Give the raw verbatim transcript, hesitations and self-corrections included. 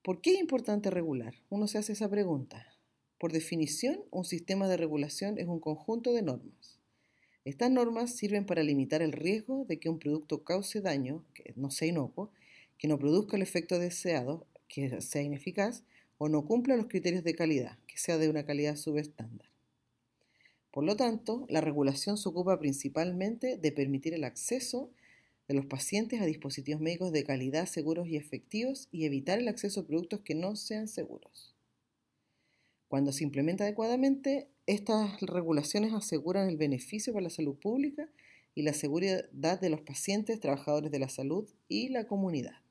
¿Por qué es importante regular? Uno se hace esa pregunta. Por definición, un sistema de regulación es un conjunto de normas. Estas normas sirven para limitar el riesgo de que un producto cause daño, que no sea inocuo, que no produzca el efecto deseado, que sea ineficaz, o no cumpla los criterios de calidad, que sea de una calidad subestándar. Por lo tanto, la regulación se ocupa principalmente de permitir el acceso de los pacientes a dispositivos médicos de calidad, seguros y efectivos y evitar el acceso a productos que no sean seguros. Cuando se implementa adecuadamente, estas regulaciones aseguran el beneficio para la salud pública y la seguridad de los pacientes, trabajadores de la salud y la comunidad.